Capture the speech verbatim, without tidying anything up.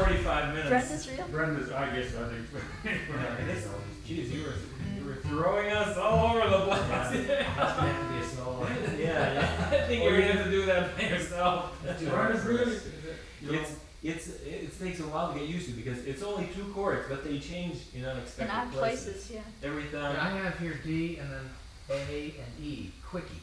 forty-five minutes. Brenda's real? Brenda's, I guess, I think. This- Geez, you were, you were throwing us all over the place. That's meant to be a solo. Yeah, yeah. I think you're gonna have to do that by yourself. Brenda's really, It's, it's, it takes a while to get used to because it's only two chords, but they change in In unexpected odd places. places, yeah. Every And time. I have here D and then A and E, quickie.